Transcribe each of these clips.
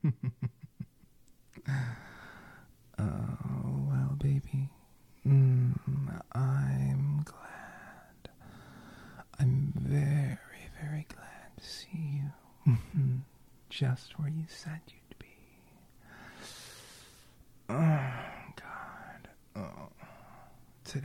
Oh, well, baby. I'm glad. I'm very, very glad to see you. Just where you said you'd be. Oh, God. Oh, today.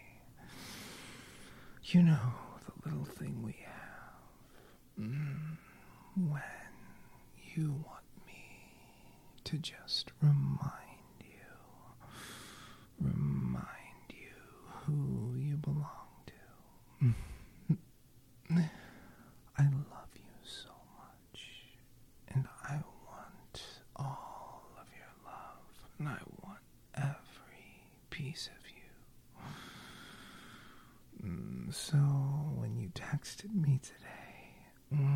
You know, the little thing we have. When you want me to just remind you who you belong to. I love you so much, and I want all of your love, and I want every piece of you. So when you texted me today,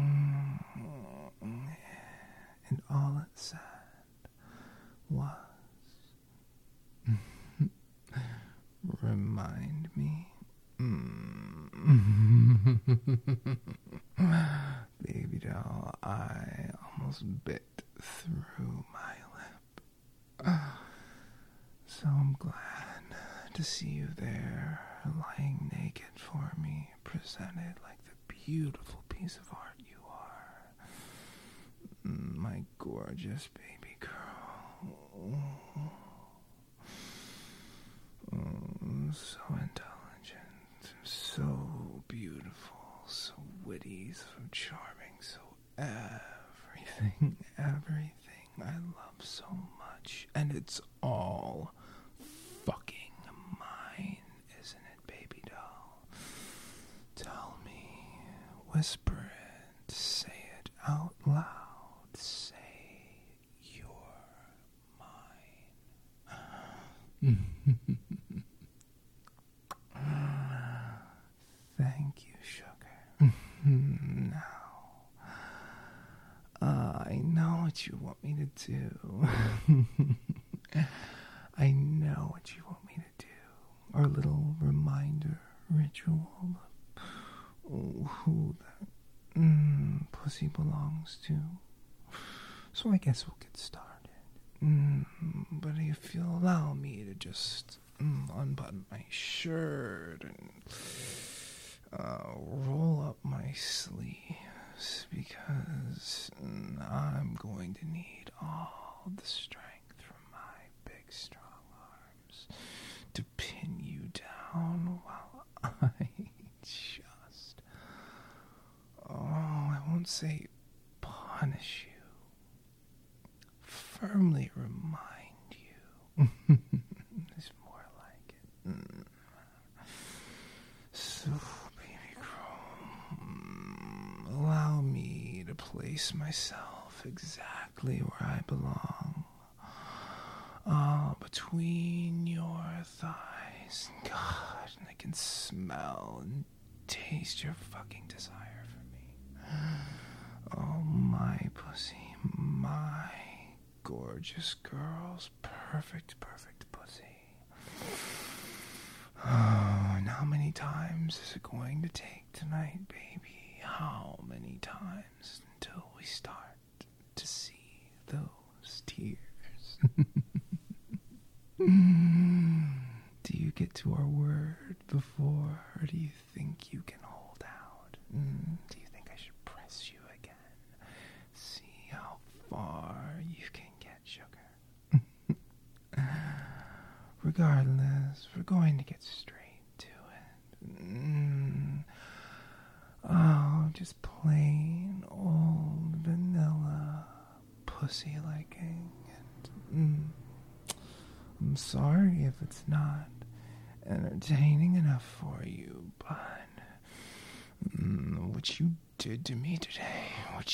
and all it said was, remind me. Baby doll, I almost bit through my lip. So I'm glad to see you there, lying naked for me, presented like the beautiful piece of art you are. My gorgeous baby girl. So intelligent, so beautiful, so witty, so charming, so everything I love so much. And it's all fucking mine, isn't it, baby doll? Tell me, whisper it, say it out loud, say you're mine. Thank you, sugar. Now, I know what you want me to do. I know what you want me to do. Our little reminder ritual of who that pussy belongs to. So I guess we'll get started. But if you'll allow me to just unbutton my shirt and roll up my sleeves, because I'm going to need all the strength from my big strong arms to pin you down while I just, I won't say punish you, firmly remind you. It's more like it. So, baby girl, allow me to place myself exactly where I belong. Between your thighs. God, and I can smell and taste your fucking desire for me. Oh, my pussy, my gorgeous girl's perfect pussy. Oh, and how many times is it going to take tonight, baby? How many times until we start to see those tears? Do you get to our word before, or do you think you can hold out? Do you think I should press you again? See how far you can get, sugar. Regardless, we're going to get straight to it. Oh, just plain old vanilla pussy liking. And I'm sorry if it's not entertaining enough for you, but what you did to me today,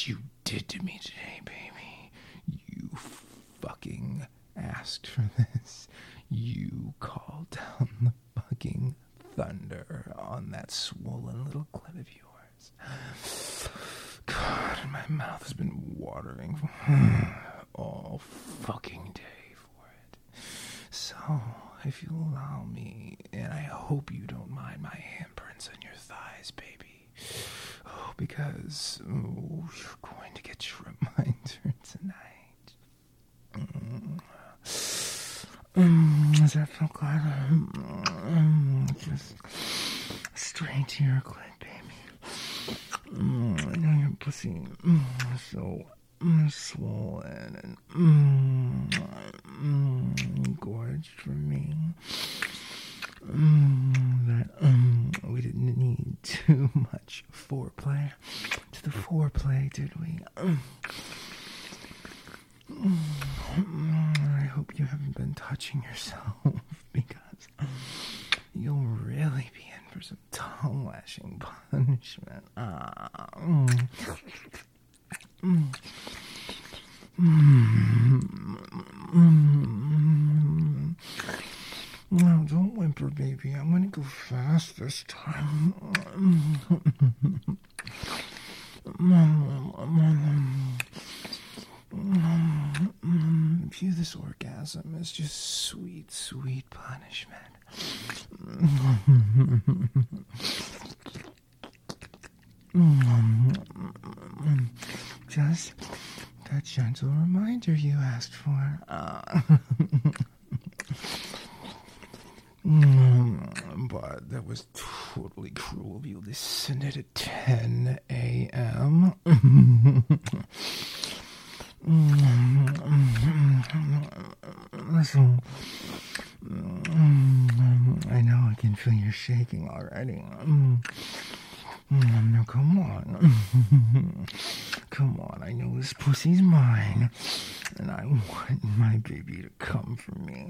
baby, you fucking asked for this. You called down the fucking thunder on that swollen little clit of yours. God, my mouth has been watering all fucking day for it. So, if you'll allow me, and I hope you don't mind my handprints on your thighs, baby. Oh, because you're going to get your reminder tonight. Does that feel good? Just straight to your clit, baby. I know your pussy so swollen and gorged for me. That we didn't need too much foreplay to the foreplay, did we? I hope you haven't been touching yourself because you'll really be in for some tongue lashing punishment. No, don't whimper, baby. I'm gonna go fast this time. View this orgasm as just sweet, sweet punishment. Just that gentle reminder you asked for. But that was totally cruel of you to send it at 10 a.m. So, I know I can feel you shaking already. Now come on. Come on, I know this pussy's mine. And I want my baby to come for me.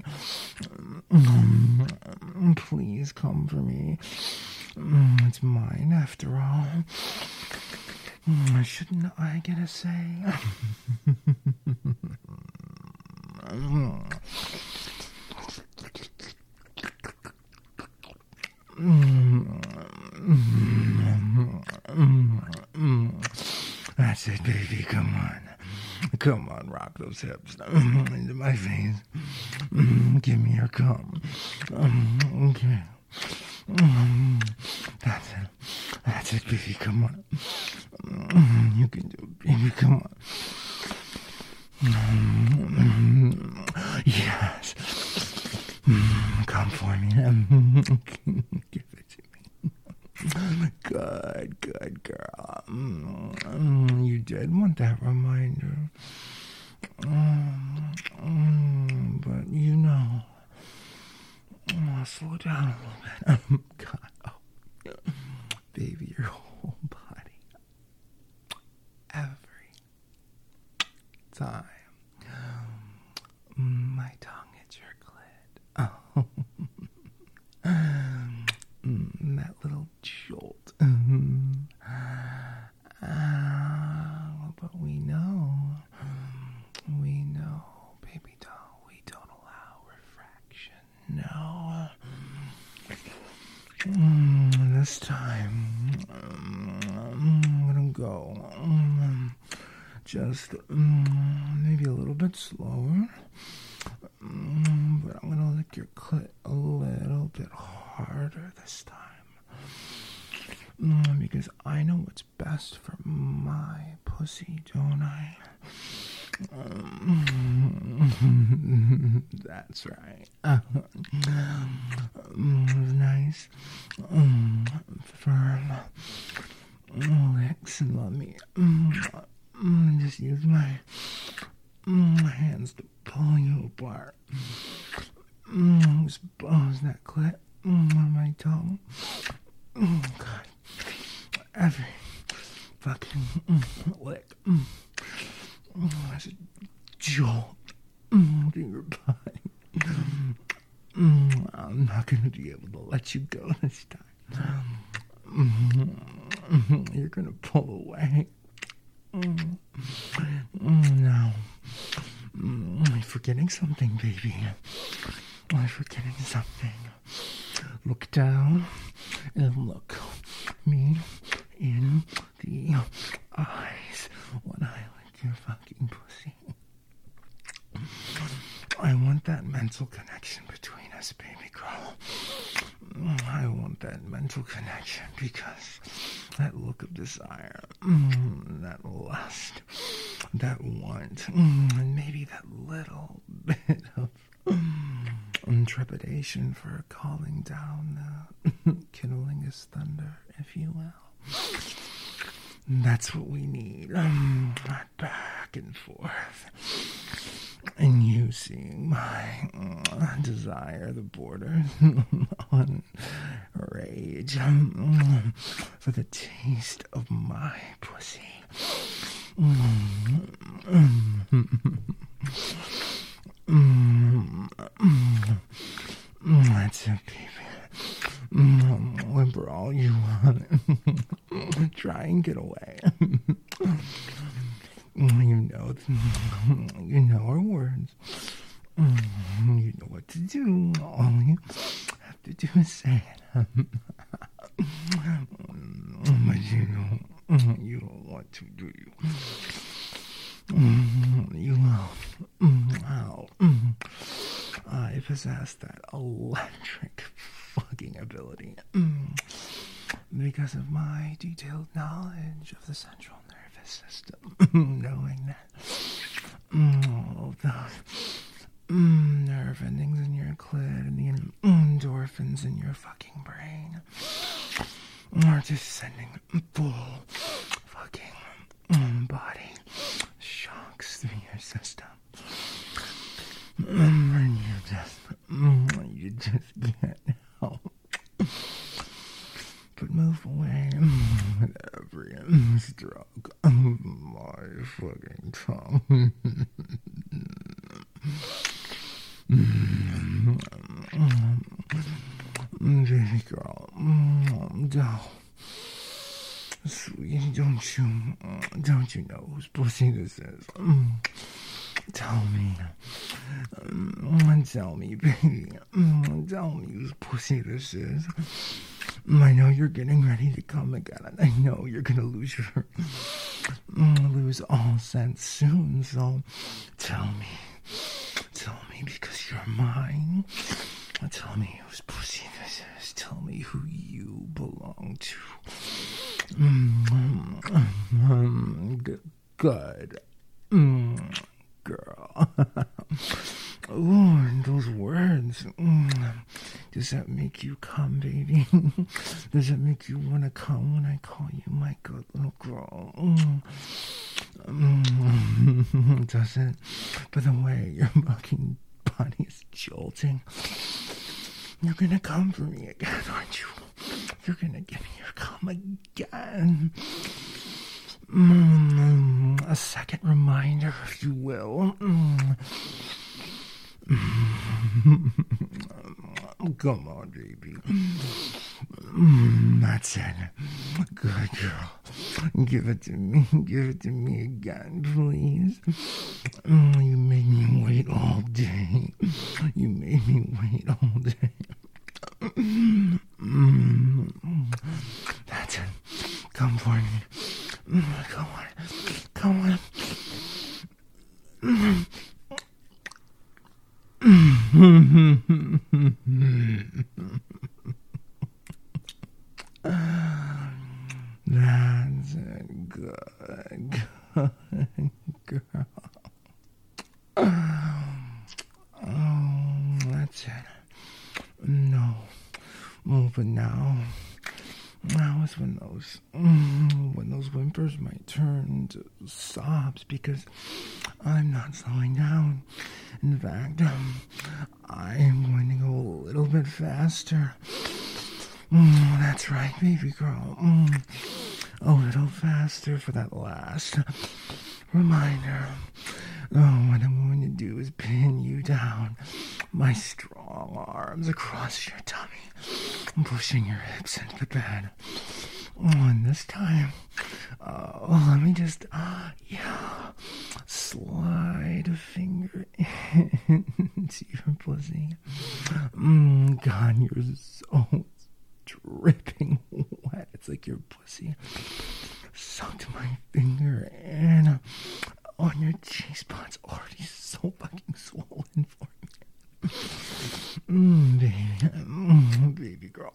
Please come for me. It's mine after all. Shouldn't I get a say? That's it, baby. Come on. Come on, rock those hips into my face. Give me your cum. Okay. That's it. That's it, baby. Come on. You can do it, baby. Come on. Yes. Come for me. Give it to me. Good, good girl. You did want that reminder. But you know, slow down a little bit. God, baby, your whole body, every time my tongue hits your clit. That little jolt. But we know, baby doll, we don't allow refraction. No. This time, I'm gonna go just maybe a little bit slower. But I'm gonna lick your clit a little bit harder this time. Because I know what's best for my pussy, don't I? That's right. Nice, firm licks, and let me just use my hands to pull you apart. Expose that clit on my tongue. God. Every fucking lick. That's a jolt to your body. I'm not going to be able to let you go this time. You're going to pull away. No. I'm forgetting something, baby. I'm forgetting something. Look down and look me in the eyes when I lick your fucking pussy. I want that mental connection between us, baby girl. I want that mental connection because that look of desire, that lust, that want, and maybe that little bit of trepidation for calling down the kindlingus thunder, if you will. That's what we need. Back and forth. And you seeing my desire, the borders on rage for the taste of my pussy. That's it, baby. Whimper all you want. Try and get away. You know our words. You know what to do. All you have to do is say it. But you don't want to, do you? You will. I possess that electric fucking ability because of my detailed knowledge of the central nervous system, knowing that all of those nerve endings in your clit and the endorphins in your fucking brain are just sending full fucking body shocks through your system. And you just can't help but move away with every stroke of my fucking tongue. Baby girl, sweet, don't you know whose pussy this is? Tell me, baby, tell me whose pussy this is. I know you're getting ready to come again, and I know you're gonna lose all sense soon, so tell me because you're mine. Tell me whose pussy this is. Tell me who you belong to. Good. Girl. Ooh, and those words. Does that make you come, baby? Does that make you want to come when I call you my good little girl? Does it? By the way, your fucking body is jolting. You're gonna come for me again, aren't you? You're gonna give me your cum again. A second reminder, if you will. Come on, baby. That's it. Good girl. Give it to me. Give it to me again, please. You made me wait all day. You made me wait all day. That's it. Come for me. Come on. Come on. That's it. Good. Good girl. Oh, that's it. No. Oh, but now is when those whimpers might turn to sobs because I'm not slowing down. In fact, I am going to go a little bit faster. That's right, baby girl. A little faster for that last reminder. What I'm going to do is pin you down, my strong arms across your tummy, pushing your hips into the bed. And this time, let me just, slide a finger into your pussy. God, you're so dripping wet. It's like your pussy sucked my finger in on your G-spot's already so fucking swollen for me. Baby girl.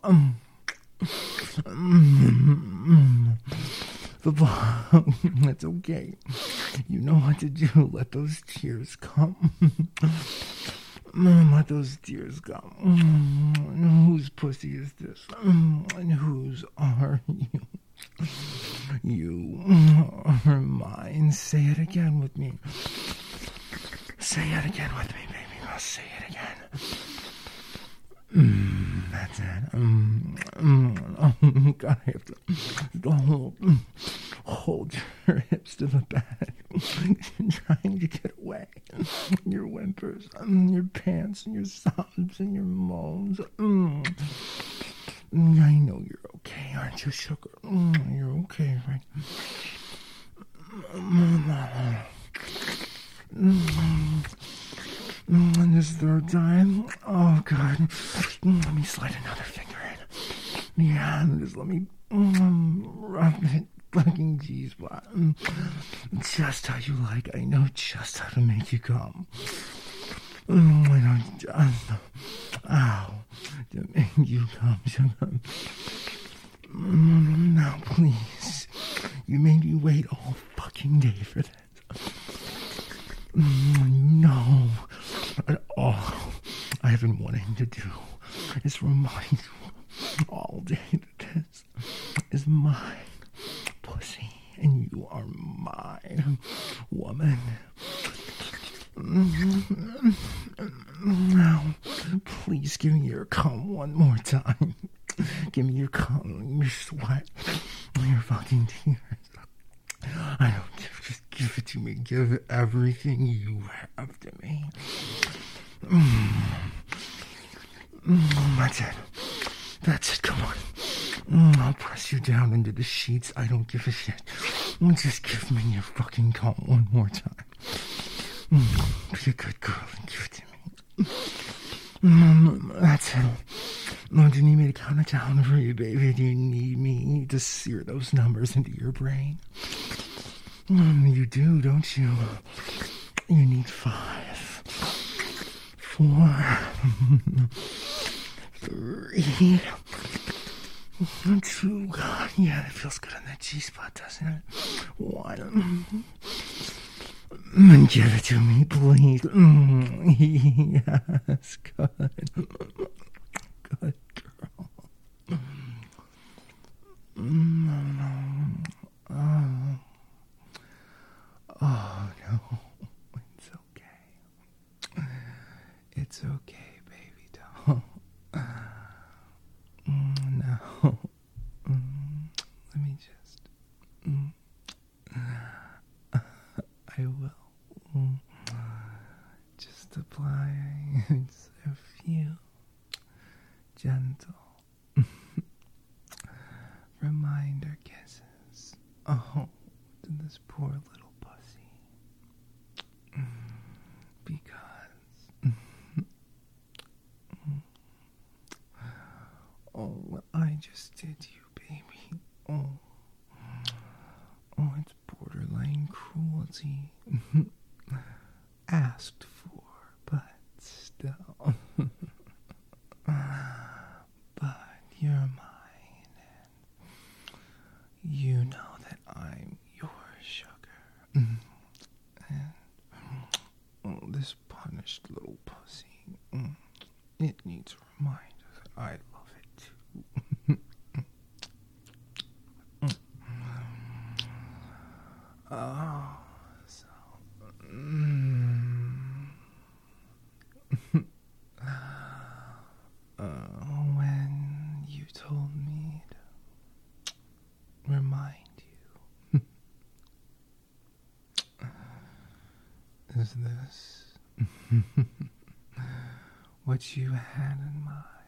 That's okay. You know what to do. Let those tears come. Let those tears go. Whose pussy is this? And whose are you? You are mine. Say it again with me. Say it again with me, baby. I'll say it again. That's it. Oh, God, I have to hold your hips to the back. You're trying to get away. Your whimpers, your pants, and your sobs, and your moans. I know you're okay, aren't you, sugar? You're okay, right? And this third time, oh God, let me slide another finger in. Yeah, and just let me rub that fucking G-spot. Just how you like. I know just how to make you come. I know just how to make you come, sugar. Now, please. You made me wait all fucking day for this. No, at all I have been wanting to do is remind you all day that this is mine, pussy, and you are mine, woman. Now, please give me your cum one more time. Give me your cum, your sweat, your fucking tears. I don't give, just give it to me. Give everything you have to me. That's it. That's it. Come on. I'll press you down into the sheets. I don't give a shit. Just give me your fucking cum one more time. Be a good girl and give it to me. That's it. Do you need me to count it down for you, baby? Do you need me to sear those numbers into your brain? You do, don't you? You need 5, 4, 3, 2. God, yeah, that feels good on that G-spot, doesn't it? 1. Give it to me, please. Yes, good. Good girl. Oh, no. It's okay. It's okay, baby doll. No. Let me just... I will. Just apply a few gentle reminder kisses. Oh, to this poor little pussy. Because oh, what I just did to you, baby. Oh, it's borderline cruelty. Asked for, but still. But you're mine, and you know that I'm your sugar. And this punished little pussy, it needs a reminder that I love it too. Oh, so... when you told me to remind you, is this what you had in mind?